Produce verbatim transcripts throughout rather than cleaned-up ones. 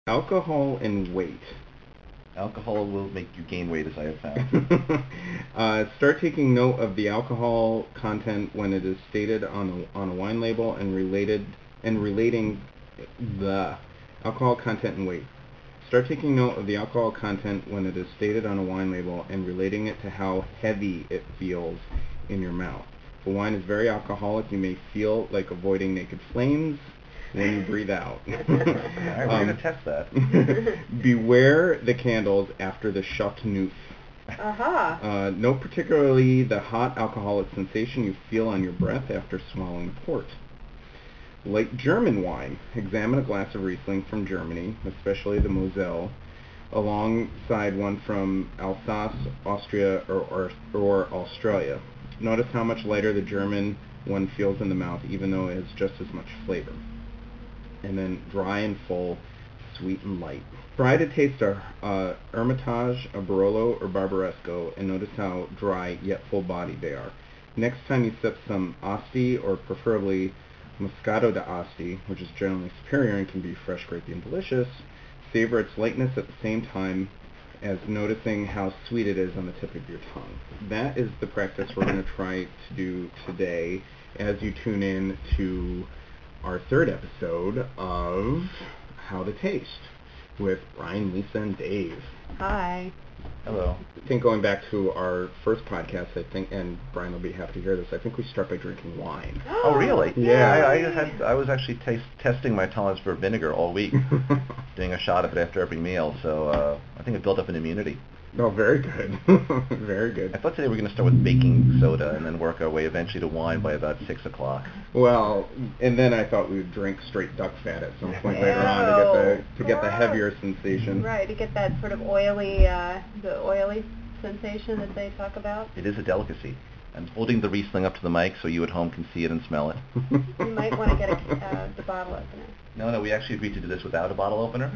Alcohol and weight. Alcohol will make you gain weight, as I have found. uh, start taking note of the alcohol content when it is stated on a, on a wine label and related and relating the alcohol content and weight. Start taking note of the alcohol content when it is stated on a wine label and relating it to how heavy it feels in your mouth. If a wine is very alcoholic, you may feel like avoiding naked flames when you breathe out. All right, we're um, going to test that. Beware the candles after the Chateauneuf. Uh-huh. Uh, note particularly the hot alcoholic sensation you feel on your breath after swallowing port. Like German wine, examine a glass of Riesling from Germany, especially the Moselle, alongside one from Alsace, Austria, or, or, or Australia. Notice how much lighter the German one feels in the mouth, even though it has just as much flavor. And then dry and full, sweet and light. Try to taste a uh, Hermitage, a Barolo, or Barbaresco, and notice how dry yet full-bodied they are. Next time you sip some Asti, or preferably Moscato d'Asti, which is generally superior and can be fresh, grapey, and delicious, savor its lightness at the same time as noticing how sweet it is on the tip of your tongue. That is the practice we're going to try to do today as you tune in to our third episode of How to Taste with Brian, Lisa, and Dave. Hi. Hello. I think going back to our first podcast, I think, and Brian will be happy to hear this, I think we start by drinking wine. Oh, really? Yeah. I, I, had, I was actually taste, testing my tolerance for vinegar all week, doing a shot of it after every meal, so uh, I think it built up an immunity. No, very good. Very good. I thought today we were going to start with baking soda and then work our way eventually to wine by about six o'clock. Well, and then I thought we would drink straight duck fat at some point later on to get the to get the heavier sensation. Right, to get that sort of oily, uh, the oily sensation that they talk about. It is a delicacy. I'm holding the Riesling up to the mic so you at home can see it and smell it. You might want to get a, uh, the bottle opener. No, no, we actually agreed to do this without a bottle opener.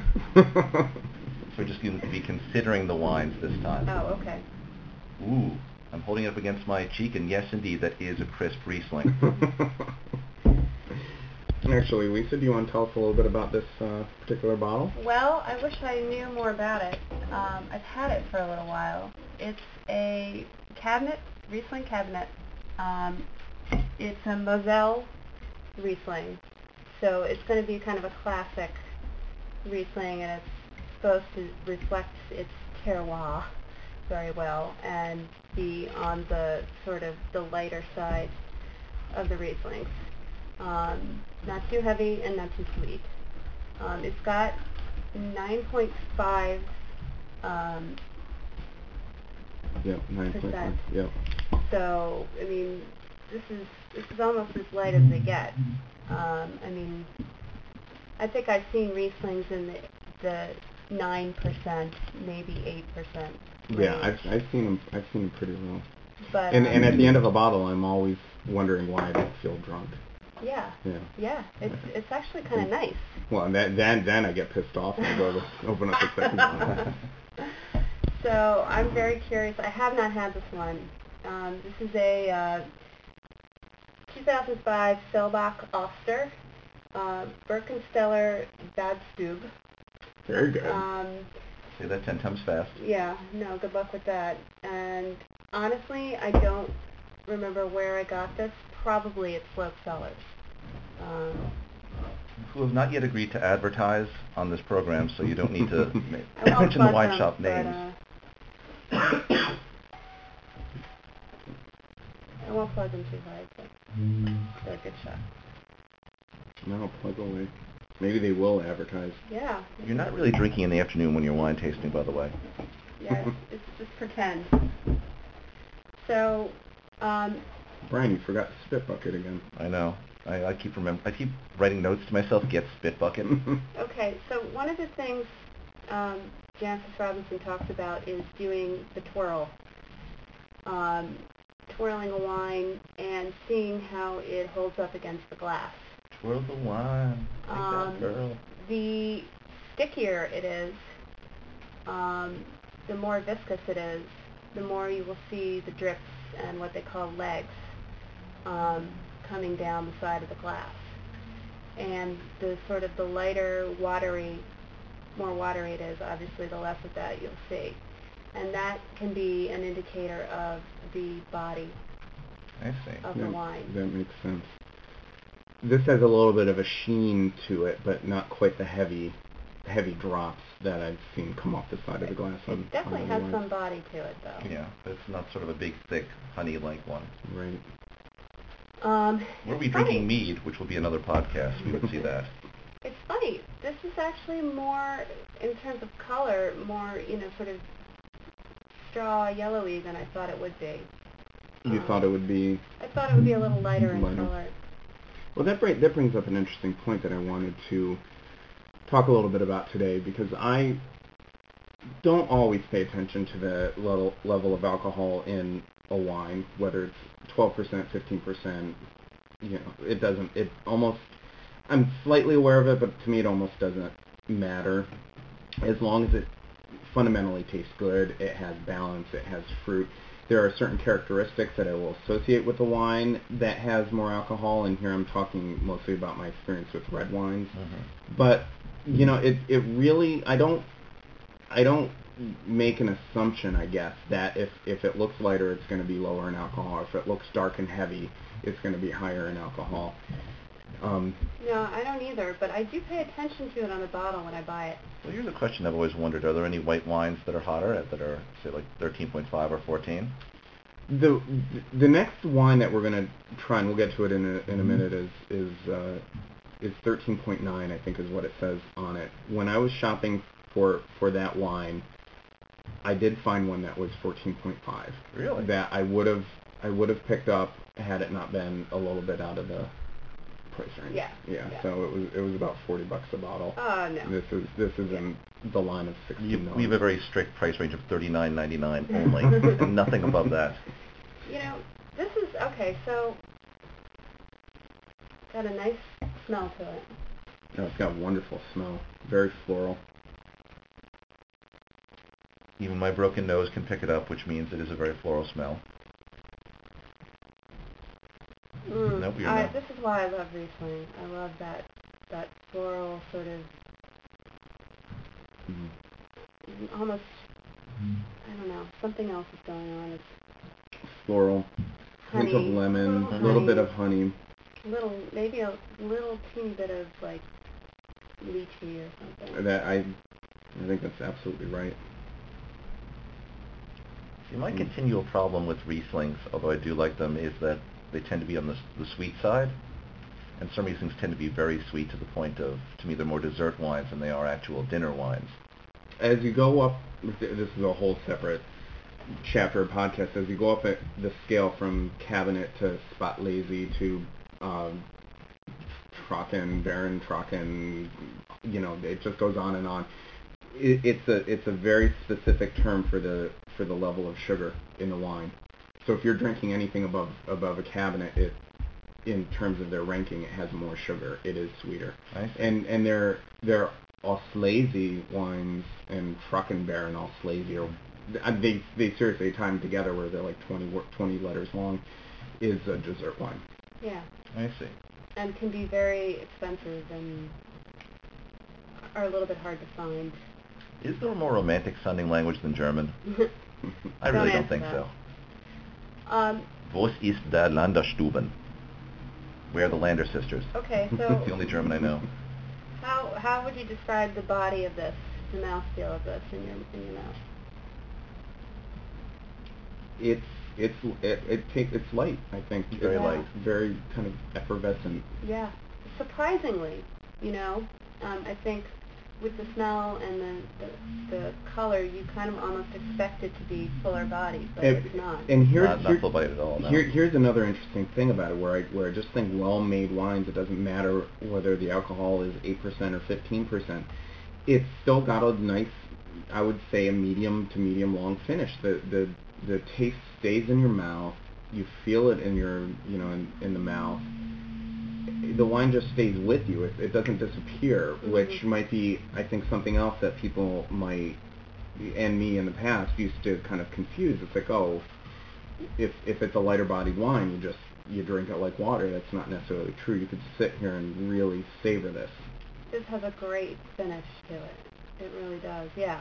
So we're just going to be considering the wines this time. Oh, okay. Ooh, I'm holding it up against my cheek, and yes, indeed, that is a crisp Riesling. Actually, Lisa, do you want to tell us a little bit about this uh, particular bottle? Well, I wish I knew more about it. Um, I've had it for a little while. It's a cabinet, Riesling cabinet. Um, it's a Moselle Riesling, so it's going to be kind of a classic Riesling, and it's supposed to reflect its terroir very well and be on the sort of the lighter side of the Rieslings. Um, not too heavy and not too sweet. Um, it's got nine point five um, Yep, nine point five. percent. Yep. So, I mean, this is this is almost as light as they get. Um, I mean, I think I've seen Rieslings in the, the nine percent, maybe eight percent. Yeah, I've I've seen them. I've seen them pretty low. But and um, and at the end of a bottle, I'm always wondering why I don't feel drunk. Yeah. Yeah. Yeah. It's it's actually kind of nice. Well, and that, then then I get pissed off and I go to open up the second one. So I'm very curious. I have not had this one. Um, this is a uh, two thousand five Selbach Oster, uh, Birkensteller Bad Stube. Very good. Um, Say that ten times fast. Yeah, no, good luck with that. And honestly, I don't remember where I got this. Probably at Slope Cellars. Um, Who have not yet agreed to advertise on this program, so you don't need to I won't mention the plug wine them, shop but, names. uh, I won't plug them too hard, but they're a good shot. No, plug away. Maybe they will advertise. Yeah. You're not really drinking in the afternoon when you're wine tasting, by the way. Yeah, it's, it's just pretend. So, um, Brian, you forgot the spit bucket again. I know. I, I keep remember. I keep writing notes to myself. Get spit bucket. okay, so one of the things um, Jancis Robinson talks about is doing the twirl, um, twirling a wine and seeing how it holds up against the glass. Twirl the wine. Take Um, that girl. The stickier it is, um, the more viscous it is, the more you will see the drips and what they call legs um, coming down the side of the glass. And the sort of the lighter, watery more watery it is, obviously the less of that you'll see. And that can be an indicator of the body I see. of the That, wine. that makes sense. This has a little bit of a sheen to it, but not quite the heavy heavy drops that I've seen come off the side of the glass. On, It definitely on has other some body to it, though. Yeah, but it's not sort of a big, thick, honey-like one. wines. Right. Um, Were we it's drinking funny. mead, which will be another podcast, we would see that. It's funny. This is actually more, in terms of color, more, you know, sort of straw yellowy than I thought it would be. You Um, thought it would be... I thought it would be a little lighter in Lighter. color. Well, that, bring, that brings up an interesting point that I wanted to talk a little bit about today, because I don't always pay attention to the level, level of alcohol in a wine, whether it's twelve percent, fifteen percent, you know, it doesn't, it almost, I'm slightly aware of it, but to me it almost doesn't matter. As long as it fundamentally tastes good, it has balance, it has fruit. There are certain characteristics that I will associate with the wine that has more alcohol, and here I'm talking mostly about my experience with red wines. Mm-hmm. But, you know, it, it really, I don't, I don't make an assumption, I guess, that if, if it looks lighter, it's going to be lower in alcohol. If it looks dark and heavy, it's going to be higher in alcohol. Um, No, I don't either, but I do pay attention to it on the bottle when I buy it. Well, here's a question I've always wondered. Are there any white wines that are hotter, that are, say, like thirteen point five or fourteen? the the next wine that we're going to try, and we'll get to it in a, in a minute, is is uh, is thirteen point nine, I think is what it says on it. When I was shopping for for that wine, I did find one that was fourteen point five. Really? That I would have I would have picked up had it not been a little bit out of the price range. Yeah. Yeah. Yeah. So it was it was about forty bucks a bottle. Oh, no. This is this is in the line of sixteen You, dollars. we have a very strict price range of thirty-nine ninety-nine only, and nothing above that. You know, this is, okay, so, got a nice smell to it. No, it's got a wonderful smell. Very floral. Even my broken nose can pick it up, which means it is a very floral smell. Mm. Nope, you're I, not. This is why I love Riesling. I love that, that floral sort of, Mhm. almost, I don't know, something else is going on. It's Floral. Hint of honey, lemon. little A little bit honey. of honey. little, maybe a little teeny bit of, like, lychee or something. That I, I think that's absolutely right. See, my continual problem with Rieslings, although I do like them, is that they tend to be on the, the sweet side. And some Rieslings tend to be very sweet to the point of, to me, they're more dessert wines than they are actual dinner wines. As you go up, this is a whole separate chapter of podcast. As you go up at the scale from cabinet to spot lazy to um, Trocken, Baron Trocken, you know, it just goes on and on. It, it's a it's a very specific term for the for the level of sugar in the wine. So if you're drinking anything above above a cabinet, it in terms of their ranking, it has more sugar. It is sweeter. I see. And and their their Auslese wines and Trockenbaron Auslese, or they they seriously tie them together where they're like twenty twenty letters long, is a dessert wine. Yeah. I see. And can be very expensive and are a little bit hard to find. Is there a more romantic sounding language than German? I really don't Don't answer think that. so. Um, Was ist der Landerstuben? Where are the Lander sisters? okay, It's the so only German I know. how how would you describe the body of this, the mouthfeel of this in your in your mouth? It's it's it, it takes it's light. I think Very it's light. very kind of effervescent. Yeah, surprisingly, you know, um, I think with the smell and the, the the color, you kind of almost expect it to be fuller bodied, but And- it's not. And here, Not, here, not full bite at all, no. here here's another interesting thing about it, where I where I just think well-made wines, it doesn't matter whether the alcohol is eight percent or fifteen percent. It's still got a nice, I would say, a medium to medium long finish. The the the taste stays in your mouth. You feel it in your, you know, in, in the mouth. The wine just stays with you. It, it doesn't disappear, Mhm. which might be, I think, something else that people might, and me in the past, used to kind of confuse. It's like, oh, if if it's a lighter bodied wine, you just you drink it like water. That's not necessarily true. You could sit here and really savor this. This has a great finish to it. It really does, yeah.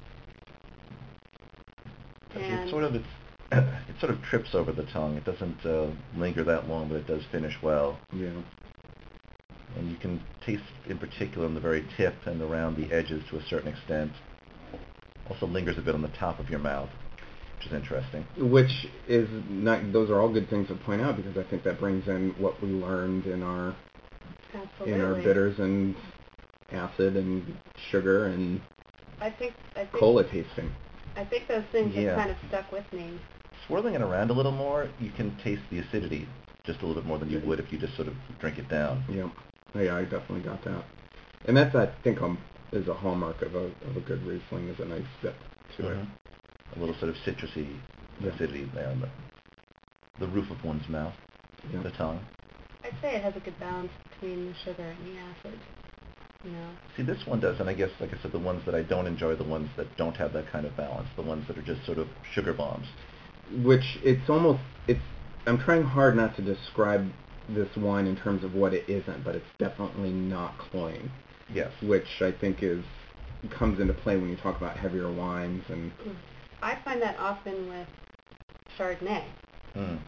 It And sort of it's, it sort of trips over the tongue. It doesn't uh, linger that long, but it does finish well. Yeah. And you can taste, in particular, on the very tip and around the edges to a certain extent. Also lingers a bit on the top of your mouth, which is interesting. Which is not, those are all good things to point out, because I think that brings in what we learned in our absolutely. in our bitters and acid and sugar and I think, I think, cola tasting. I think those things Yeah. have kind of stuck with me. Swirling it around a little more, you can taste the acidity just a little bit more than you would if you just sort of drink it down. Yeah. Yeah, I definitely got that. And that's, I think, um, is a hallmark of a of a good Riesling, is a nice sip to Mhm. it. A little sort of citrusy Yeah. acidity there on the, the roof of one's mouth, Yeah. the tongue. I'd say it has a good balance between the sugar and the acid. You know. See, this one does, and I guess, like I said, the ones that I don't enjoy are the ones that don't have that kind of balance, the ones that are just sort of sugar bombs. Which it's almost, it's, I'm trying hard not to describe this wine in terms of what it isn't, but it's definitely not cloying. Yes. Which I think is, comes into play when you talk about heavier wines. And I find that often with Chardonnay. Mm.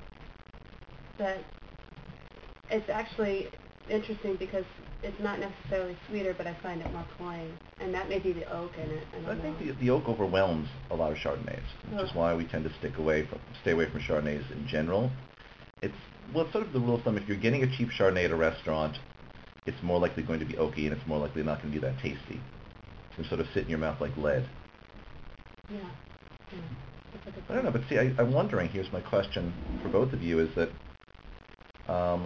That it's actually interesting because it's not necessarily sweeter, but I find it more cloying. And that may be the oak in it. I I don't think know. the, the oak overwhelms a lot of Chardonnays, which is Oh. why we tend to stick away from, stay away from Chardonnays in general. It's, well, it's sort of the rule of thumb, if you're getting a cheap Chardonnay at a restaurant, it's more likely going to be oaky, and it's more likely not going to be that tasty. It's going to sort of sit in your mouth like lead. Yeah. Yeah. That's a good I don't know, point. but see, I, I'm wondering, here's my question for both of you, is that, um,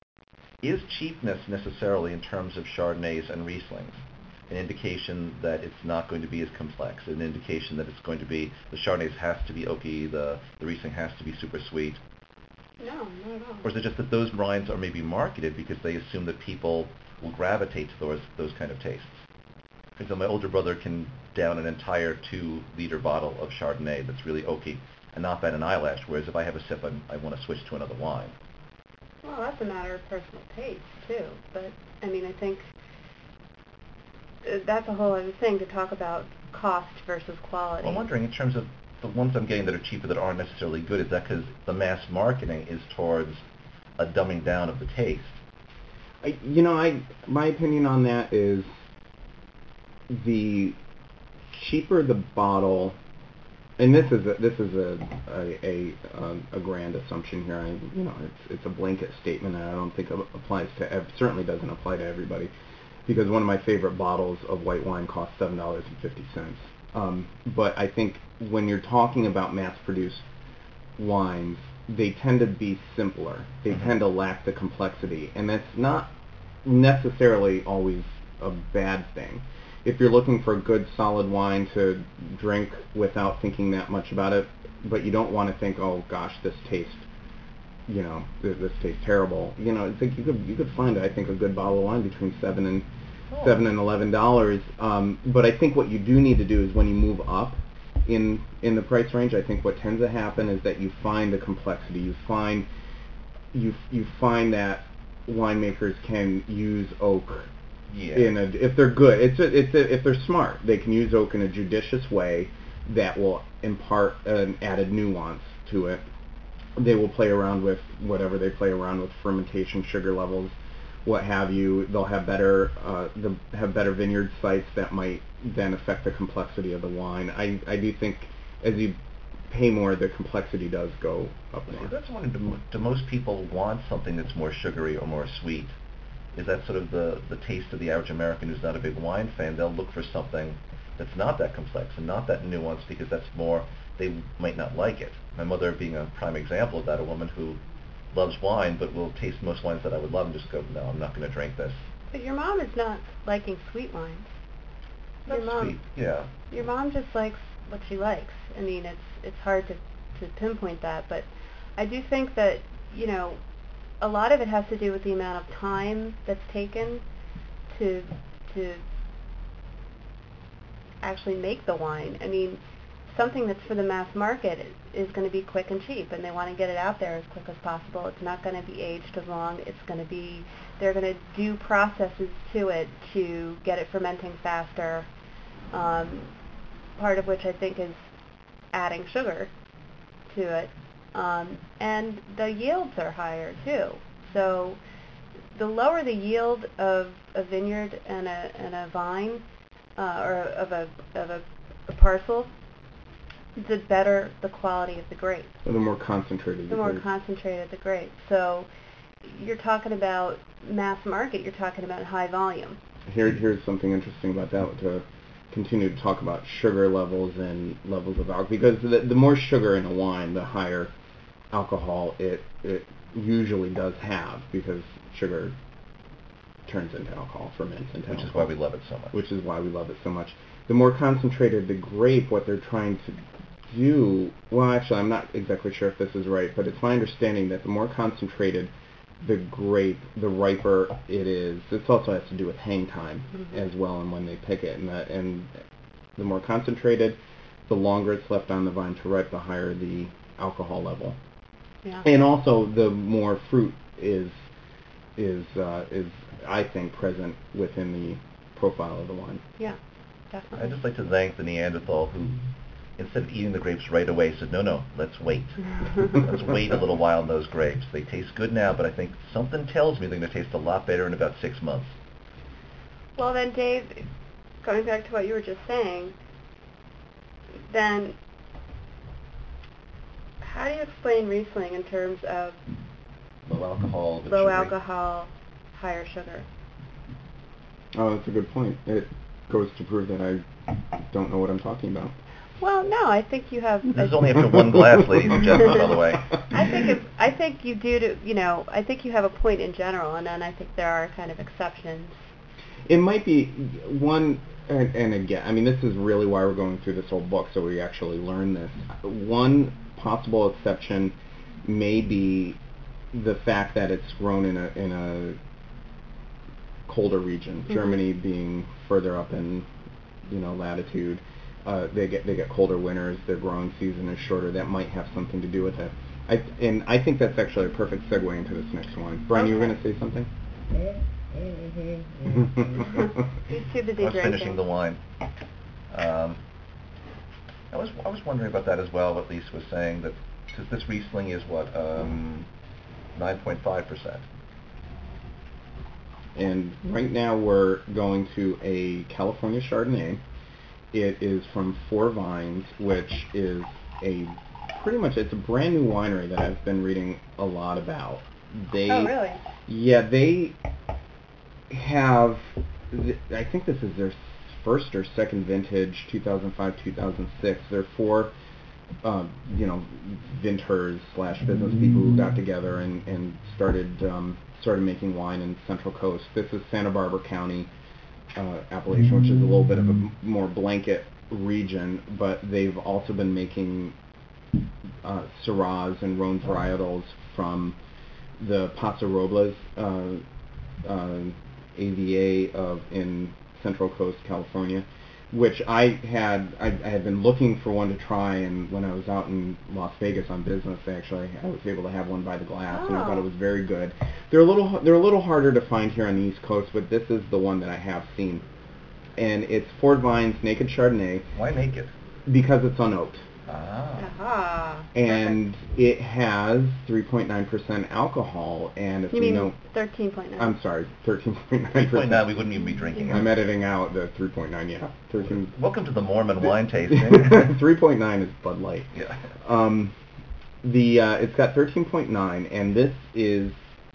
is cheapness necessarily, in terms of Chardonnays and Rieslings, an indication that it's not going to be as complex, an indication that it's going to be, the Chardonnays has to be oaky, the, the Riesling has to be super sweet? No, not at all. Or is it just that those wines are maybe marketed because they assume that people will gravitate to those, those kind of tastes? Because my older brother can down an entire two-liter bottle of Chardonnay that's really oaky and not bat an eyelash, whereas if I have a sip, I'm, I want to switch to another wine. Well, that's a matter of personal taste, too. But, I mean, I think uh, that's a whole other thing to talk about cost versus quality. Well, I'm wondering, in terms of the ones I'm getting that are cheaper that aren't necessarily good, is that because the mass marketing is towards a dumbing down of the taste? I, you know, I my opinion on that is the cheaper the bottle, and this is a, this is a a, a, um, a grand assumption here. I, you know, it's it's a blanket statement, and I don't think it applies to ev- certainly doesn't apply to everybody, because one of my favorite bottles of white wine costs seven dollars and fifty cents. Um, but I think when you're talking about mass-produced wines, they tend to be simpler. They Mhm. tend to lack the complexity, and that's not necessarily always a bad thing. If you're looking for a good solid wine to drink without thinking that much about it, but you don't want to think, oh gosh, this tastes, you know, th- this tastes terrible. You know, I think you could you could find, I think, a good bottle of wine between seven and Oh. seven and eleven dollars. Um, but I think what you do need to do is when you move up in in the price range, I think what tends to happen is that you find the complexity. You find you you find that winemakers can use oak Yeah. in a, if they're good, it's a, it's a, if they're smart, they can use oak in a judicious way that will impart an added nuance to it. They will play around with whatever they play around with, fermentation, sugar levels, what have you. They'll have better uh, the, have better vineyard sites that might then affect the complexity of the wine. I, I do think as you pay more, the complexity does go up See, more. that's one. Do, do most people want something that's more sugary or more sweet? Is that sort of the, the taste of the average American who's not a big wine fan? They'll look for something that's not that complex and not that nuanced because that's more, they might not like it. My mother being a prime example of that, a woman who loves wine but will taste most wines that I would love and just go, no, I'm not going to drink this. But your mom is not liking sweet wines. That's your mom, sweet, yeah. Your mom just likes what she likes. I mean, it's it's hard to, to pinpoint that, but I do think that, you know, a lot of it has to do with the amount of time that's taken to to actually make the wine. I mean, something that's for the mass market is, is going to be quick and cheap, and they want to get it out there as quick as possible. It's not going to be aged as long. It's going to be, they're going to do processes to it to get it fermenting faster. um, part of which I think is adding sugar to it. Um, and the yields are higher too. So the lower the yield of a vineyard and a, and a vine, uh, or of a, of a, a parcel, the better the quality of the grape. Or the more concentrated The more grape. concentrated the grape. So you're talking about mass market, you're talking about high volume. Here, here's something interesting about that, to continue to talk about sugar levels and levels of alcohol, because the, the more sugar in a wine, the higher alcohol it, it usually does have, because sugar turns into alcohol, ferments into Which alcohol. is why we love it so much. Which is why we love it so much. The more concentrated the grape, what they're trying to do, well, actually, I'm not exactly sure if this is right, but it's my understanding that the more concentrated the grape, the riper it is. This also has to do with hang time Mm-hmm. as well, and when they pick it. And the, and the more concentrated, the longer it's left on the vine to ripe, the higher the alcohol level. Yeah. And also, the more fruit is is uh, is I think present within the profile of the wine. Yeah, definitely. I'd just like to thank the Neanderthal who, instead of eating the grapes right away, said, no, no, let's wait. Let's wait a little while on those grapes. They taste good now, but I think something tells me they're going to taste a lot better in about six months. Well then, Dave, going back to what you were just saying, then how do you explain Riesling in terms of Low alcohol, but low sugary. alcohol, higher sugar? Oh, that's a good point. It goes to prove that I don't know what I'm talking about. Well, no, I think you have. This is only after one glass, ladies and gentlemen, by the way. I think if, I think you do to you know I think you have a point in general, and then I think there are kind of exceptions. It might be one, and, and again, I mean, this is really why we're going through this whole book, so we actually learn this. One possible exception may be the fact that it's grown in a in a colder region. Mm-hmm. Germany being further up in, you know, latitude, uh, they get they get colder winters. Their growing season is shorter. That might have something to do with it. I, and I think that's actually a perfect segue into this next one. Brian, you were Okay. going to say something? He's too busy I was drinking. finishing the wine. Um, I was I was wondering about that as well. What Lisa was saying, that cause this Riesling is what um, nine point five percent. And right now we're going to a California Chardonnay. It is from Four Vines, which is a pretty much, it's a brand new winery that I've been reading a lot about. They, Oh, really? Yeah, they have, th- I think this is their first or second vintage, two thousand five, two thousand six. They're four, um, you know, vintners slash business people who got together and, and started um, started making wine in Central Coast. This is Santa Barbara County, uh, Appalachian, which is a little bit of a m- more blanket region, but they've also been making uh, Syrahs and Rhone varietals from the Paso Robles uh, uh, A V A of in Central Coast, California, which I had I, I had been looking for one to try, and when I was out in Las Vegas on business, actually I was able to have one by the glass, Oh. and I thought it was very good. They're a little they're a little harder to find here on the East Coast, but this is the one that I have seen, and it's Four Vines Naked Chardonnay Why naked? because it's unoaked. Ah. Aha. And Perfect. it has three point nine percent alcohol, and if You we mean know, thirteen point nine? I'm sorry, thirteen point nine three point nine, percent. we wouldn't even be drinking I'm it. editing out the three point nine, yeah. thirteen. Welcome to the Mormon wine tasting. three point nine is Bud Light. Yeah. Um, the uh, it's got thirteen point nine, and this is,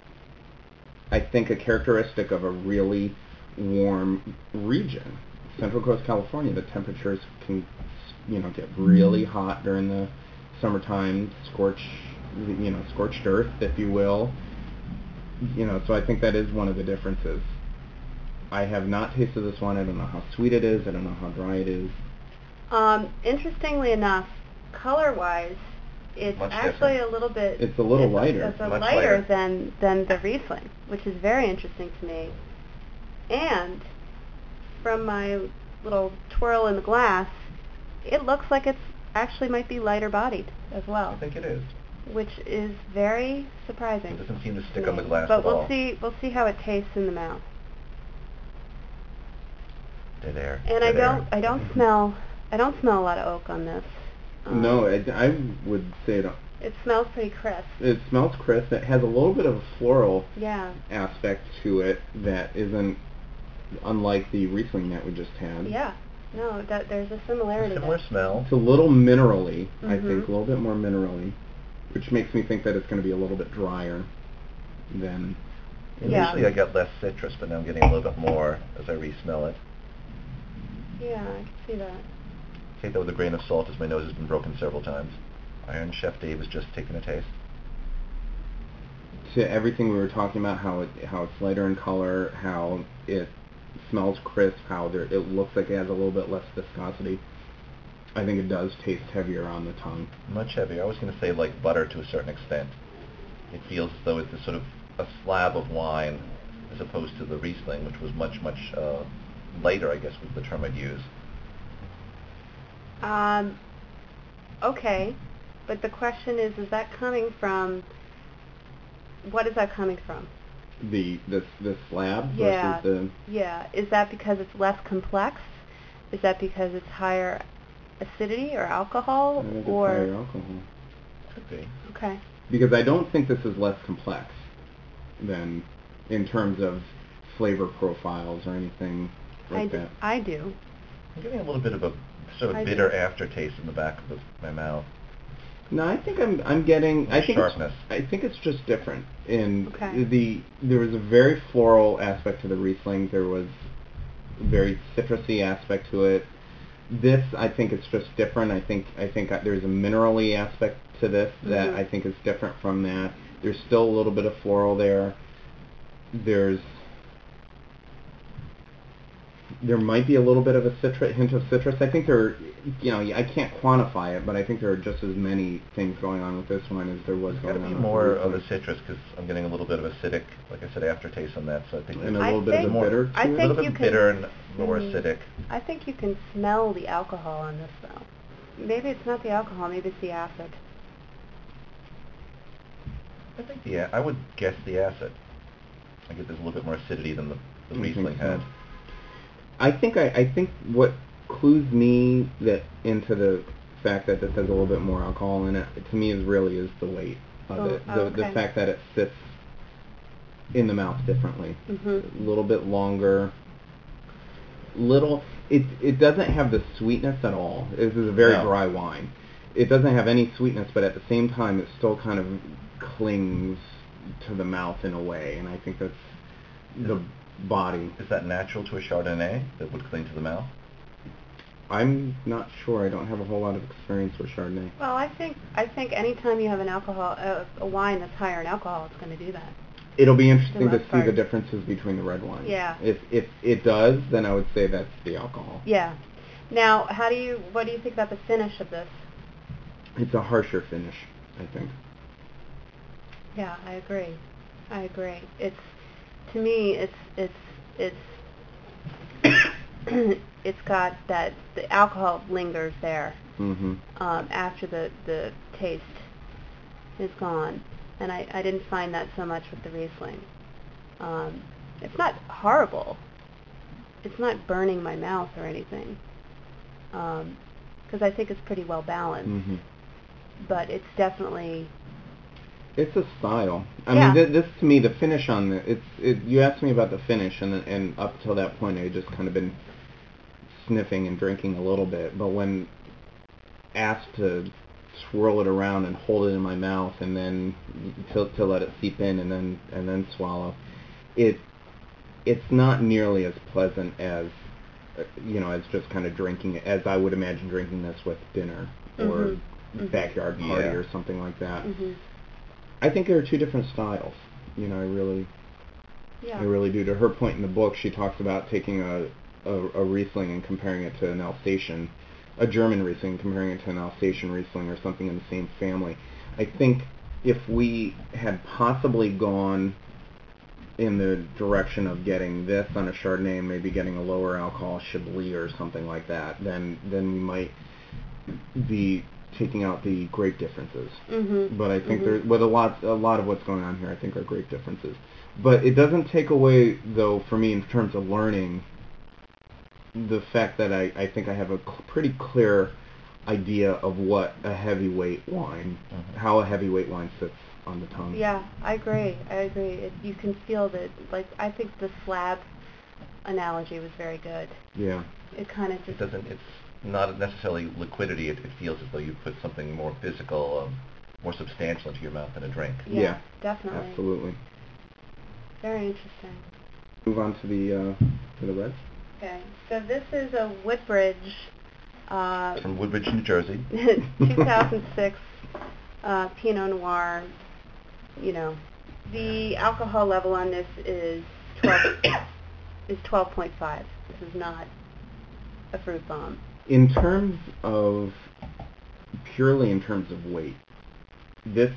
I think, a characteristic of a really warm region. Central Coast California, the temperatures can, you know, get really hot during the summertime, scorch, you know, scorched earth, if you will. You know, so I think that is one of the differences. I have not tasted this one. I don't know how sweet it is. I don't know how dry it is. Um, interestingly enough, color-wise, it's Much actually different. a little bit. It's a little it's, lighter. It's a Much lighter lighter. than than the Riesling, which is very interesting to me. And from my little twirl in the glass, it looks like it's actually might be lighter bodied as well, I think it is. which is very surprising. It doesn't seem to stick to on the me. glass But at we'll all. see. We'll see how it tastes in the mouth. Dead air. And I Dead don't, air. I don't smell, I don't smell a lot of oak on this. Um, No, I, I would say it, It smells pretty crisp. it smells crisp. It has a little bit of a floral Yeah. aspect to it that isn't unlike the Riesling that we just had. Yeah. No, that there's a similarity. Similar there. smell. It's a little minerally, I Mhm. think, a little bit more minerally, which makes me think that it's going to be a little bit drier than... Yeah. Initially I got less citrus, but now I'm getting a little bit more as I re-smell it. Yeah, I can see that. Take that with a grain of salt, as my nose has been broken several times. Iron Chef Dave has just taken a taste. To everything we were talking about, how it how it's lighter in color, how it smells crisp, how there, it looks like it has a little bit less viscosity. I think it does taste heavier on the tongue. Much heavier. I was going to say like butter to a certain extent. It feels as though it's a sort of a slab of wine as opposed to the Riesling, which was much, much uh, lighter, I guess was the term I'd use. Um, okay, but the question is, is that coming from, what is that coming from? The the the slab Yeah, versus the... yeah. Is that because it's less complex? Is that because it's higher acidity or alcohol? I think it's or higher alcohol. Could be. Okay. Because I don't think this is less complex than in terms of flavor profiles or anything I like do. that. I do. I'm getting a little bit of a sort I of do. bitter aftertaste in the back of the, my mouth. No, I think I'm I'm getting I think Sharpness. It's, I think it's just different. In Okay. the there was a very floral aspect to the Riesling. There was a very citrusy aspect to it. This, I think it's just different. I think I think there's a minerally aspect to this that Mhm. I think is different from that. There's still a little bit of floral there. There's there might be a little bit of a citrus hint of citrus. I think there, you know, I can't quantify it, but I think there are just as many things going on with this one as there was There's got going to on be with more the of a Riesling. citrus because I'm getting a little bit of acidic, like I said, aftertaste on that. So I think And a there's I little bit of a think- bitter to I it. a think little you bit can- bitter and more Mm. acidic. I think you can smell the alcohol on this, though. Maybe it's not the alcohol. Maybe it's the acid. I think the a- I would guess the acid. I get there's a little bit more acidity than the, the You think Riesling so? had. I think I, I think what clues me that into the fact that this has a little bit more alcohol in it, to me, is really is the weight of Oh, it. The oh, the okay. fact that it sits in the mouth differently, Mhm. a little bit longer. Little, it it doesn't have the sweetness at all. This is a very No. dry wine. It doesn't have any sweetness, but at the same time, it still kind of clings to the mouth in a way, and I think that's the body. Is that natural to a Chardonnay that would cling to the mouth? I'm not sure. I don't have a whole lot of experience with Chardonnay. Well, I think I think anytime you have an alcohol, uh, a wine that's higher in alcohol, it's going to do that. It'll be interesting The to most see part. the differences between the red wines. Yeah. If if it does, then I would say that's the alcohol. Yeah. Now, how do you? What do you think about the finish of this? It's a harsher finish, I think. Yeah, I agree. I agree. It's to me, it's it's it's it's got that the alcohol lingers there Mm-hmm. um, after the the taste is gone, and I I didn't find that so much with the Riesling. Um, it's not horrible. It's not burning my mouth or anything, because I think it's pretty well balanced. Mm-hmm. But it's definitely It's a style. I Yeah. mean, th- this to me, the finish on the it's. It, you asked me about the finish, and and up till that point, I had just kind of been sniffing and drinking a little bit. But when asked to swirl it around and hold it in my mouth, and then to to let it seep in, and then and then swallow, it it's not nearly as pleasant as uh, you know, as just kind of drinking it, as I would imagine drinking this with dinner or Mhm. Mhm. backyard party Yeah. or something like that. hmm I think there are two different styles. You know, I really, yeah. I really do. To her point in the book, she talks about taking a, a, a Riesling and comparing it to an Alsatian, a German Riesling, comparing it to an Alsatian Riesling or something in the same family. I think if we had possibly gone in the direction of getting this on a Chardonnay and maybe getting a lower alcohol Chablis or something like that, then then we might be taking out the great differences. Mhm. But I think Mhm. there, with a lot, a lot of what's going on here, I think are great differences. But it doesn't take away, though, for me in terms of learning, the fact that I, I think I have a cl- pretty clear idea of what a heavyweight wine, Mhm. how a heavyweight wine sits on the tongue. Yeah, I agree. I agree. It, you can feel that. Like I think the slab analogy was very good. Yeah. It kind of It just doesn't. It's not necessarily liquidity. It, it feels as though you put something more physical, um, more substantial into your mouth than a drink. yeah, Yeah. definitely. Absolutely. Very interesting. Move on to the uh, to the reds. Okay, so this is a Woodbridge uh, From Woodbridge, New Jersey. two thousand six uh, Pinot Noir. You know, the alcohol level on this is twelve is twelve point five. This is not a fruit bomb. In terms of purely in terms of weight, this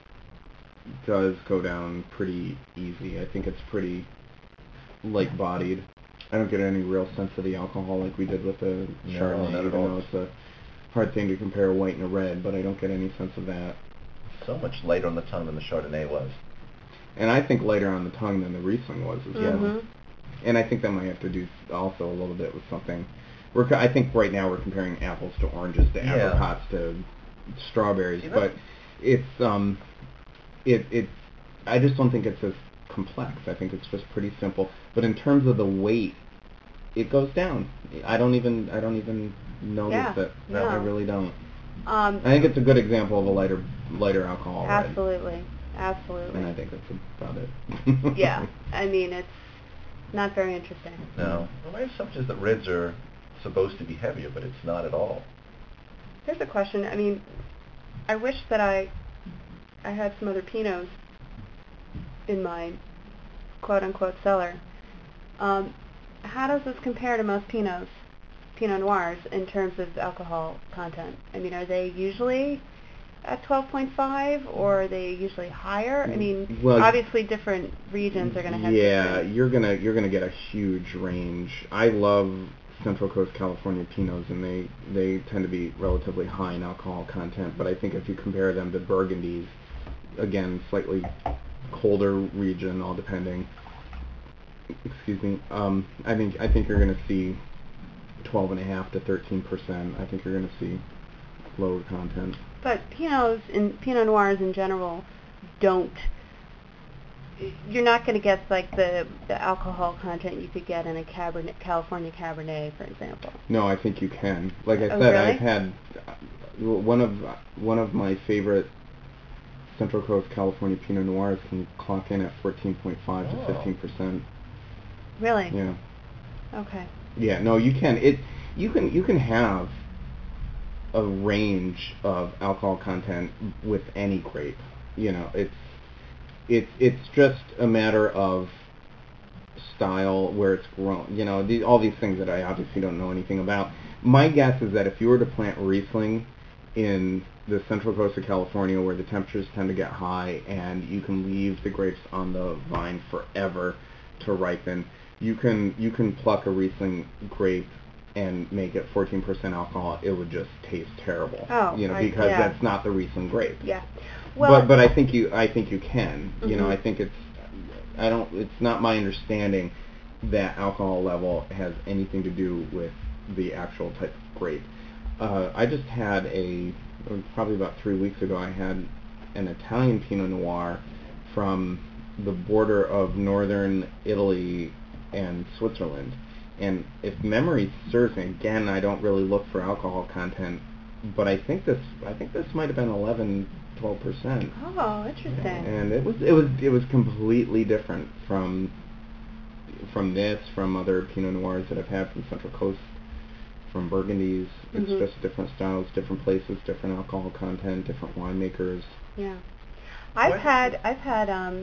does go down pretty easy. I think it's pretty light-bodied. I don't get any real sense of the alcohol like we did with the No, Chardonnay, not at even all. though it's a hard thing to compare a white and a red, but I don't get any sense of that. So much lighter on the tongue than the Chardonnay was. And I think lighter on the tongue than the Riesling was as well. Mhm. And I think that might have to do also a little bit with something. We're co- I think right now we're comparing apples to oranges to Yeah. apricots to strawberries, See, but that's- it's um, it it I just don't think it's as complex. I think it's just pretty simple. But in terms of the weight, it goes down. I don't even I don't even notice Yeah, it. No, I no. really don't. Um, I think it's a good example of a lighter lighter alcohol red. absolutely, absolutely. And I think that's about it. Yeah, I mean it's not very interesting. No. Well, my assumption is that reds are supposed to be heavier, but it's not at all. Here's a question. I mean, I wish that I I had some other Pinots in my quote-unquote cellar. Um, how does this compare to most Pinots, Pinot Noirs, in terms of alcohol content? I mean, are they usually at twelve point five, or are they usually higher? I mean, Well, obviously different regions are going to have yeah, different... you're gonna you're gonna get a huge range. I love Central Coast California Pinots, and they they tend to be relatively high in alcohol content. But I think if you compare them to Burgundies, again, slightly colder region, all depending. Excuse me. Um, I think I think you're gonna see twelve and a half to thirteen percent. I think you're gonna see lower content. But Pinots in Pinot Noirs in general don't. You're not going to get like the the alcohol content you could get in a Cabernet, California Cabernet, for example. No, I think you can. Like I Oh, said, really? I've had uh, one of one of my favorite Central Coast California Pinot Noirs can clock in at fourteen point five Oh. to fifteen percent. Really? Yeah. Okay. Yeah. No, you can. It you can you can have a range of alcohol content with any grape. You know, it's it's it's just a matter of style, where it's grown. You know, the, all these things that I obviously don't know anything about. My guess is that if you were to plant Riesling in the Central Coast of California, where the temperatures tend to get high and you can leave the grapes on the vine forever to ripen, you can you can pluck a Riesling grape and make it fourteen percent alcohol. It would just taste terrible. Oh, you know, I- because yeah. that's not the Riesling grape. Yeah. Well, but but I think you I think you can. You know, Mhm. I think it's I don't it's not my understanding that alcohol level has anything to do with the actual type of grape. Uh, I just had a probably about three weeks ago. I had an Italian Pinot Noir from the border of northern Italy and Switzerland. And if memory serves me, again, I don't really look for alcohol content, but I think this I think this might have been eleven, twelve percent. oh, interesting. And it was it was it was completely different from from this, from other Pinot Noirs that I've had from Central Coast, from Burgundies. It's Mhm. just different styles, different places, different alcohol content, different winemakers. Yeah. I've What- had I've had um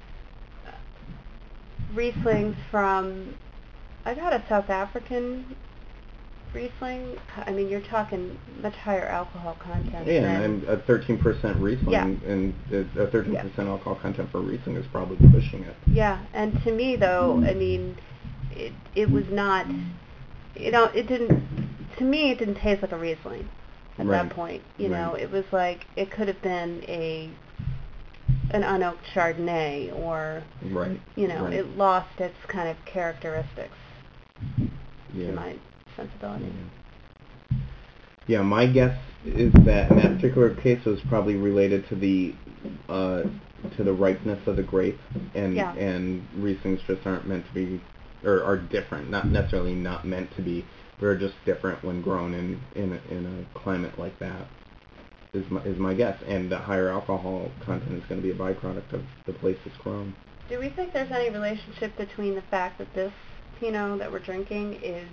Rieslings from I've had a South African Riesling. I mean, you're talking much higher alcohol content. Yeah, than, and I'm a thirteen percent Riesling, Yeah. and a a thirteen percent Yeah. alcohol content for Riesling is probably pushing it. Yeah, and to me though, I mean, it it was not. You know, it didn't. To me, it didn't taste like a Riesling at Right. that point. You know, Right. it was like it could have been a an unoaked Chardonnay, or Right. you know, right. it lost its kind of characteristics. Yeah. to my sensibility. Yeah. Yeah, my guess is that in that particular case it was probably related to the uh, to the ripeness of the grape, and Yeah. and Rieslings just aren't meant to be, or are different, not necessarily not meant to be, but are just different when grown in in a, in a climate like that. Is my, is my guess, and the higher alcohol content is going to be a byproduct of the place it's grown. Do we think there's any relationship between the fact that this Pinot that we're drinking is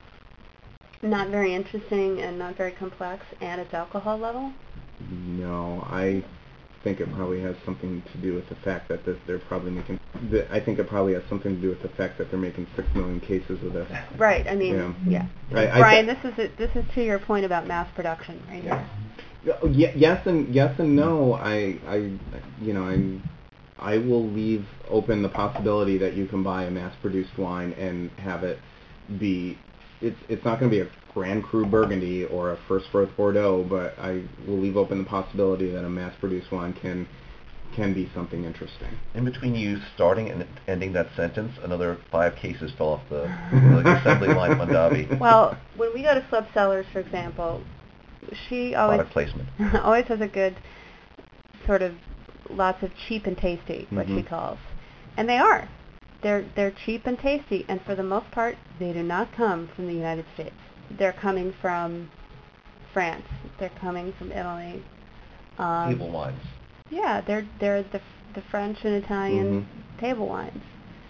not very interesting and not very complex, and its alcohol level? No, I think it probably has something to do with the fact that this, they're probably making. The, I think it probably has something to do with the fact that they're making six million cases of this. Right. I mean, Yeah. yeah. I- I Brian, th- this is a, this is to your point about mass production, right Yeah. here. Y- yes and yes and no. I, I, you know, I, I will leave open the possibility that you can buy a mass-produced wine and have it be. It's it's not going to be a Grand Cru Burgundy or a First Growth Bordeaux, but I will leave open the possibility that a mass-produced wine can can be something interesting. In between you starting and ending that sentence, another five cases fell off the like, assembly line at Mondavi. Well, when we go to Slub Cellars, for example, she always Product placement. always has a good sort of lots of cheap and tasty, what she Mhm. calls, and they are. They're they're cheap and tasty, and for the most part, they do not come from the United States. They're coming from France. They're coming from Italy. Um, Table wines. Yeah, they're they're the the French and Italian Mhm. table wines.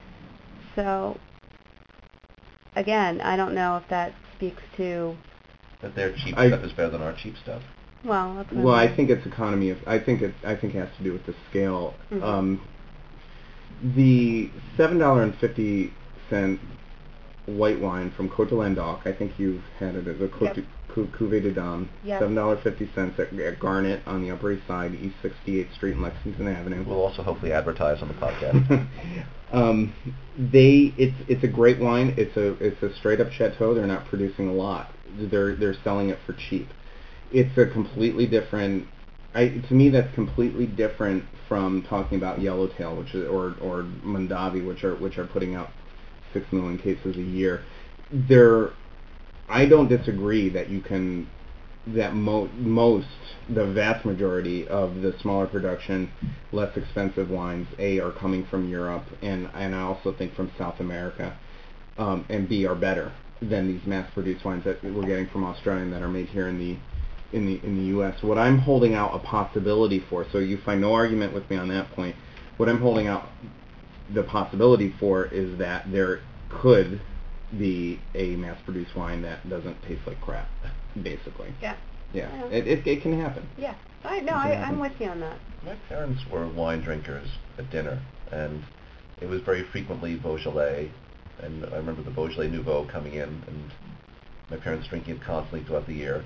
So again, I don't know if that speaks to, That their cheap I- stuff is better than our cheap stuff. well, that's what Well, I mean. think it's economy of. I think it. I think it has to do with the scale. Mhm. Um, the seven dollar and fifty cent white wine from Côte de Languedoc. I think you've had it at the Côte Yep. Cou- Cuvée de Dame. Yep. Seven dollar fifty cents at, at Garnet on the Upper East Side, East Sixty-eighth Street and Lexington Avenue. We'll also hopefully advertise on the podcast. um, they. It's it's a great wine. It's a it's a straight up chateau. They're not producing a lot. They're they're selling it for cheap. It's a completely different. I, to me, that's completely different from talking about Yellowtail, which is, or or Mondavi, which are which are putting out six million cases a year. They're. I don't disagree that you can. That mo- most, the vast majority of the smaller production, less expensive wines, A, are coming from Europe, and and I also think from South America, um, and B, are better than these mass-produced wines that we're getting from Australia and that are made here in the in the in the U S. What I'm holding out a possibility for, so you find no argument with me on that point. What I'm holding out the possibility for is that there could be a mass-produced wine that doesn't taste like crap, basically. Yeah. Yeah, Yeah. it, it it can happen. Yeah. I no, It I, can I'm happen. with you on that. My parents were wine drinkers at dinner, and it was very frequently Beaujolais, and I remember the Beaujolais Nouveau coming in, and my parents drinking it constantly throughout the year,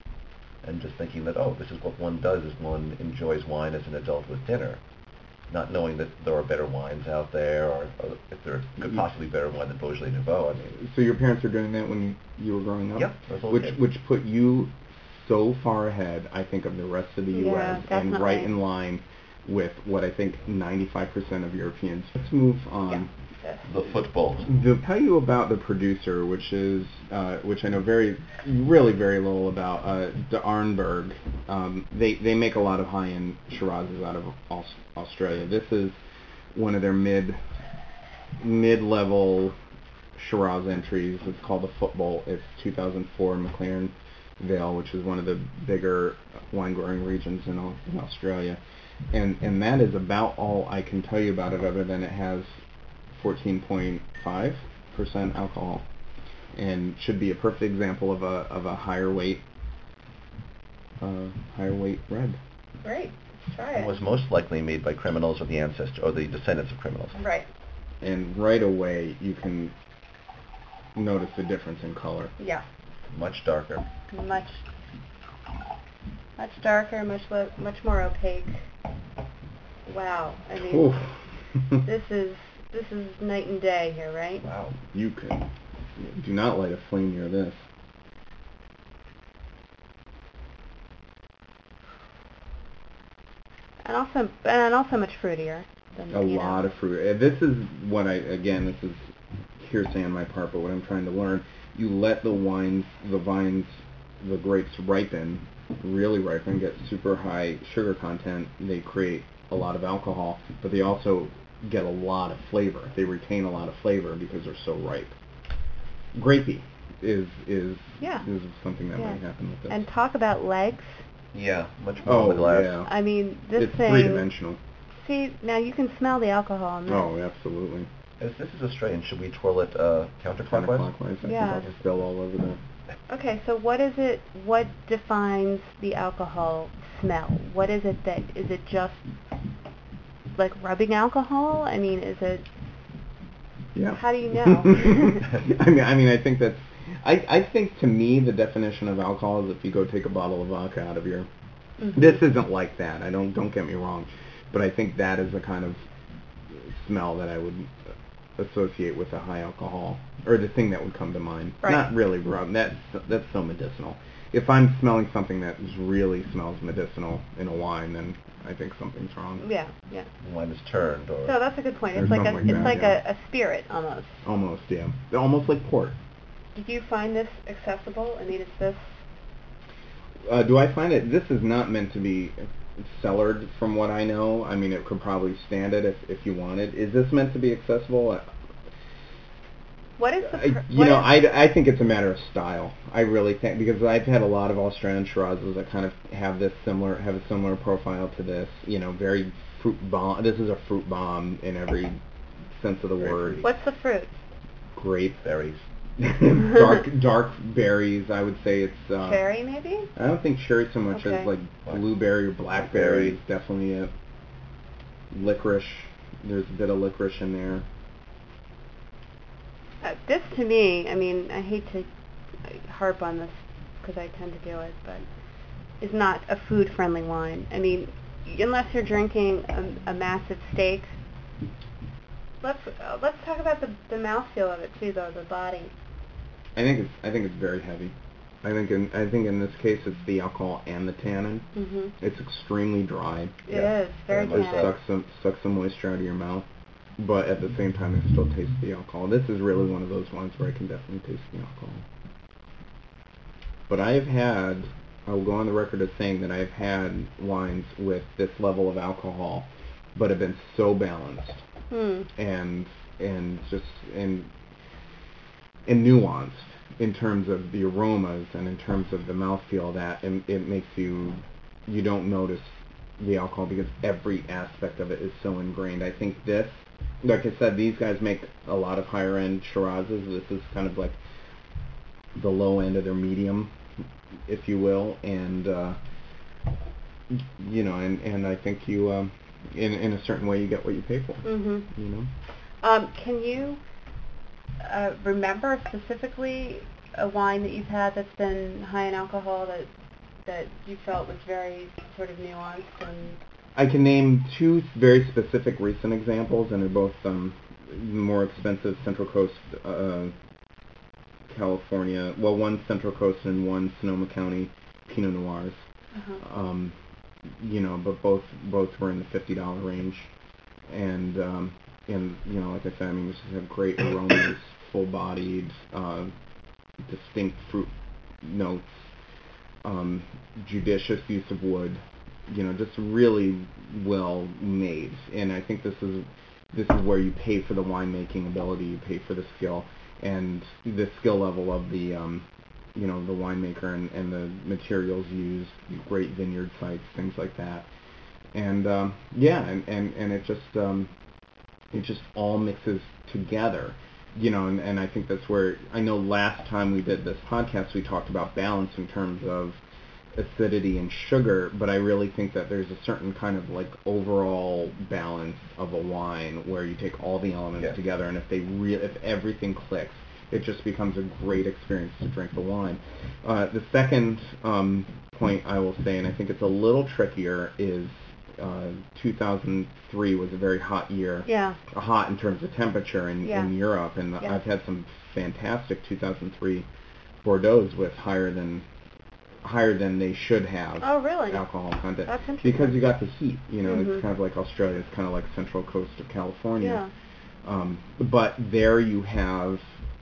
and just thinking that, oh, this is what one does as one enjoys wine as an adult with dinner, not knowing that there are better wines out there, or, or if there could possibly be better wine than Beaujolais Nouveau. I mean, So your parents were doing that when you, you were growing up? Yep, I was a little Which kid. which put you so far ahead, I think, of the rest of the Yeah, U S and definitely. right in line with what I think ninety-five percent of Europeans. Let's move on. Yeah. the football. To tell you about the producer, which is uh, which I know very, really very little about, uh, De Arnberg. Um, they they make a lot of high-end Shirazes out of Aus- Australia. This is one of their mid mid-level Shiraz entries. It's called the Football. It's two thousand four McLaren Vale, which is one of the bigger wine growing regions in, Au- in Australia, and and that is about all I can tell you about it, other than it has fourteen point five percent alcohol, and should be a perfect example of a of a higher weight uh, higher weight red. Great. Let's try It it. was most likely made by criminals or the ancestor or the descendants of criminals. Right. And right away you can notice the difference in color. Yeah. Much darker. Much much darker, much lo- much more opaque. Wow. I mean, Oof. this is this is night and day here, right? Wow. You could do not light a flame near this. And also and also much fruitier than the A Pinot. lot of fruit. Uh, This is what I, again, this is hearsay on my part, but what I'm trying to learn. you let the wines, the vines, the grapes ripen, really ripen, get super high sugar content. They create a lot of alcohol, but they also get a lot of flavor. They retain a lot of flavor because they're so ripe. Grapey is is Yeah. is something that Yeah. might happen with this. And talk about legs. Yeah, much more oh on the glass. yeah, I mean, this it's thing. three dimensional. See, now you can smell the alcohol in this. Oh, absolutely. This, this is a strain. Should we twirl it uh, counterclockwise? Counterclockwise. I Yeah. think I'll spill all over that. Okay, so what is it, what defines the alcohol smell? What is it that, is it just like rubbing alcohol? I mean, is it, Yeah. how do you know? I mean, I mean, I think that's. I, I think to me the definition of alcohol is if you go take a bottle of vodka out of your. Mhm. This isn't like that. I don't don't get me wrong, but I think that is the kind of smell that I would associate with a high alcohol, or the thing that would come to mind. Right. Not really rum. That's that's so medicinal. If I'm smelling something that really smells medicinal in a wine, then I think something's wrong. Yeah, yeah. The wine is turned, or So that's a good point. Or It's like a, something like it's that, like yeah. a, a spirit almost. Almost, yeah. Almost like port. Do you find this accessible? I mean, it's this. Uh, do I find it? This is not meant to be cellared, from what I know. I mean, it could probably stand it if if you wanted. Is this meant to be accessible? What is the? I, Per, you what know, is- I, I think it's a matter of style. I really think, because I've had a lot of Australian Shirazes that kind of have this similar, have a similar profile to this. You know, very fruit bomb. This is a fruit bomb in every sense of the Very word. fruity. What's the fruit? Grape, berries. dark dark berries. I would say it's. Uh, Cherry, maybe? I don't think cherry so much Okay. as like blueberry or blackberry is definitely it. Licorice. There's a bit of licorice in there. Uh, this to me, I mean, I hate to harp on this because I tend to do it, but is not a food-friendly wine. I mean, unless you're drinking a, a massive steak. Let's uh, let's talk about the the mouthfeel of it too, though, the body. I think it's I think it's very heavy. I think in I think in this case it's the alcohol and the tannin. Mhm. It's extremely dry. It Yeah, is very very It much tannic. sucks some sucks some moisture out of your mouth, but at the same time it still tastes the alcohol. This is really one of those wines where I can definitely taste the alcohol. But I have had, I will go on the record as saying that I have had wines with this level of alcohol, but have been so balanced Hmm. and and just and and nuanced in terms of the aromas and in terms of the mouthfeel that it, it makes you you don't notice the alcohol because every aspect of it is so ingrained. I think this, like I said, these guys make a lot of higher end Shirazes. This is kind of like the low end of their medium, if you will, and uh, you know, and, and I think you, um, in in a certain way, you get what you pay for. Mhm. You know. Um, can you uh, remember specifically a wine that you've had that's been high in alcohol that that you felt was very sort of nuanced and? I can name two very specific recent examples, and they're both um, more expensive Central Coast, uh, California. Well, one Central Coast and one Sonoma County Pinot Noirs. Uh-huh. Um, you know, but both both were in the fifty dollar range, and um, and you know, like I said, I mean, this have great aromas, full-bodied, uh, distinct fruit notes, um, judicious use of wood. You know, just really well made, and I think this is this is where you pay for the winemaking ability, you pay for the skill, and the skill level of the um, you know, the winemaker and, and the materials used, great vineyard sites, things like that, and um, yeah, and, and, and it just um, it just all mixes together. You know, and, and I think that's where, I know last time we did this podcast we talked about balance in terms of acidity and sugar, but I really think that there's a certain kind of like overall balance of a wine where you take all the elements Yeah. together, and if they re- if everything clicks, it just becomes a great experience to drink the wine. Uh, the second um, point I will say, and I think it's a little trickier, is uh, two thousand three was a very hot year. Yeah. Hot in terms of temperature in, Yeah. in Europe, and Yeah. I've had some fantastic two thousand three Bordeaux's with higher than higher than they should have. Oh, really? Alcohol content. That's interesting. Because you got the heat. You know, Mhm. it's kind of like Australia. It's kind of like Central Coast of California. Yeah. Um, but there you have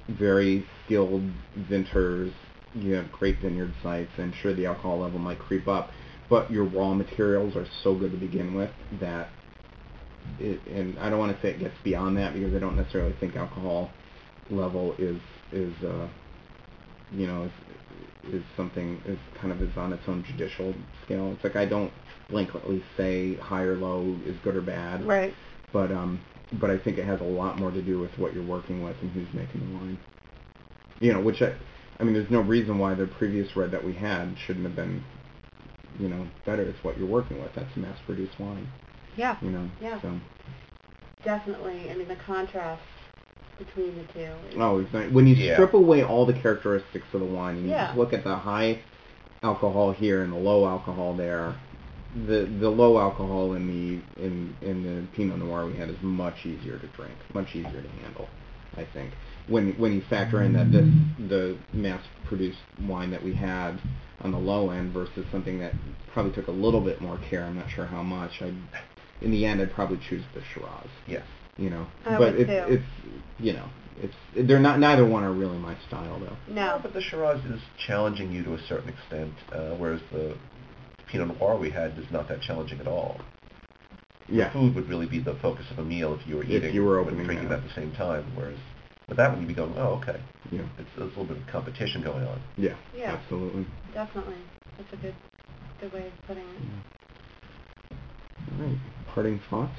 very skilled vintners, you have great vineyard sites, and sure the alcohol level might creep up, but your raw materials are so good to begin with that, it, and I don't want to say it gets beyond that because I don't necessarily think alcohol level is is uh, you know is, is something is kind of is on its own judicial scale. It's like I don't blanketly say high or low is good or bad, Right. but um but I think it has a lot more to do with what you're working with and who's making the wine. You know, which I, I mean, there's no reason why the previous red that we had shouldn't have been, you know, better. It's what you're working with. That's mass-produced wine. Yeah. You know. Yeah. So. Definitely. I mean, the contrast between the two. Is Oh, it's nice. When you Yeah. strip away all the characteristics of the wine and you Yeah. just look at the high alcohol here and the low alcohol there, the the low alcohol in the in in the Pinot Noir we had is much easier to drink, much easier to handle, I think. When when you factor in that this the mass-produced wine that we had on the low end versus something that probably took a little bit more care, I'm not sure how much. I in the end I'd probably choose the Shiraz. Yes. You know, I but would it's too. it's you know it's they're not neither one are really my style though. No. But the Shiraz is challenging you to a certain extent, uh, whereas the Pinot Noir we had is not that challenging at all. Yeah. Food would really be the focus of a meal if you were If eating you were and opening drinking that at the same time, whereas with that one you'd be going, oh, okay. Yeah. It's, there's a little bit of competition going on. Yeah. Yeah. Absolutely. Definitely. That's a good good way of putting it. All right. Parting thoughts?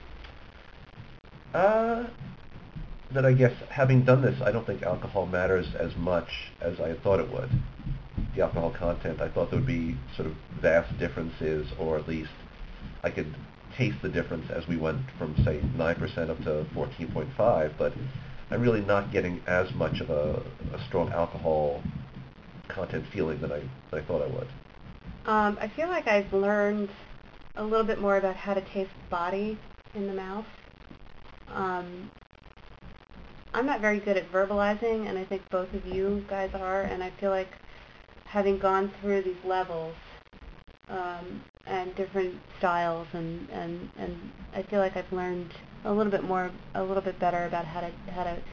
Uh, that I guess having done this, I don't think alcohol matters as much as I thought it would. The alcohol content, I thought there would be sort of vast differences, or at least I could taste the difference as we went from, say, nine percent up to fourteen point five, but I'm really not getting as much of a, a strong alcohol content feeling that I, that I thought I would. Um, I feel like I've learned a little bit more about how to taste body in the mouth. Um, I'm not very good at verbalizing, and I think both of you guys are, and I feel like having gone through these levels um, and different styles, and, and, and I feel like I've learned a little bit more, a little bit better about how to how to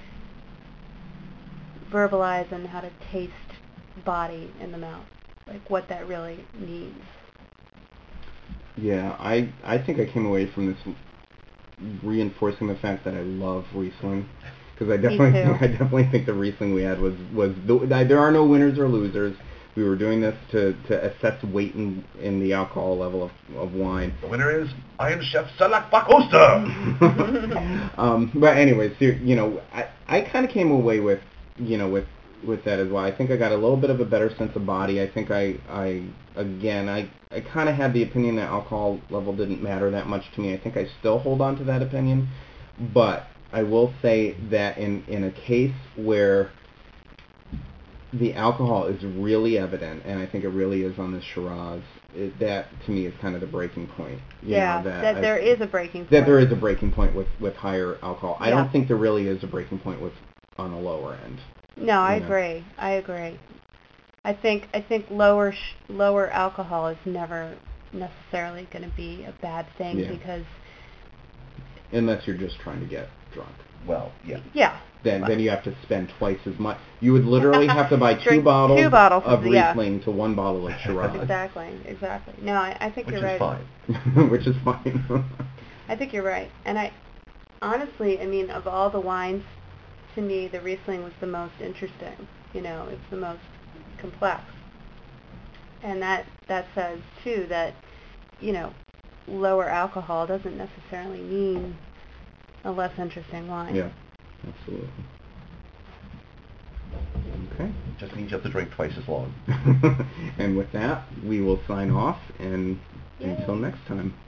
verbalize and how to taste body in the mouth, like what that really means. Yeah, I I think I came away from this reinforcing the fact that I love Riesling, because I definitely too. think, I definitely think the Riesling we had was was the, there are no winners or losers. We were doing this to, to assess weight in, in the alcohol level of, of wine. The winner is Iron Chef Salak Bacosta! um, but anyways, you, you know, I, I kind of came away with, you know, with with that as well. I think I got a little bit of a better sense of body. I think I, I again, I, I kind of had the opinion that alcohol level didn't matter that much to me. I think I still hold on to that opinion, but I will say that in, in a case where the alcohol is really evident, and I think it really is on the Shiraz, it, that to me is kind of the breaking point. You Yeah, know, that, that I- there is a breaking point. that there is a breaking point with, with higher alcohol. I Yeah. don't think there really is a breaking point with on the lower end. No, I you know. agree. I agree. I think I think lower sh- lower alcohol is never necessarily going to be a bad thing Yeah. because Unless you're just trying to get drunk. Well, yeah. yeah. Then Well, then you have to spend twice as much. You would literally have to buy two Drink bottles, two bottles of of- yeah. Riesling to one bottle of Shiraz. Exactly, exactly. No, I, I think Which you're is right. fine. Which is fine. I think you're right. And I honestly, I mean, of all the wines, to me, the Riesling was the most interesting. You know, it's the most complex. And that that says too that, you know, lower alcohol doesn't necessarily mean a less interesting wine. Yeah, absolutely. Okay. Just means you have to drink twice as long. And with that, we will sign off, and Yay. until next time.